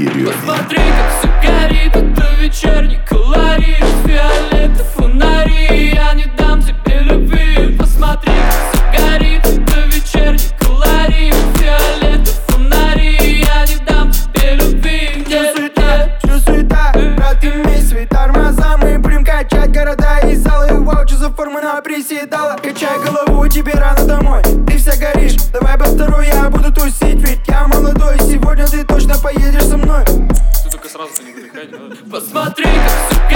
Деревня. Посмотри, как все горит, это вечерний колорит. Фиолет и фонари, я не дам тебе любви. Посмотри, как все горит, это вечерний колорит. Фиолет и фонари, я не дам тебе любви. Чё суета, брат, имей свои тормоза. Мы будем качать города и залы. Вау, чё за форма на приседала. Качай голову, тебе рано домой. Ты вся горишь, давай по второй, я буду тусить. Ведь я молодой, сегодня ты точно поедешь со мной. Ты только сразу не выдыхай. Посмотри, как все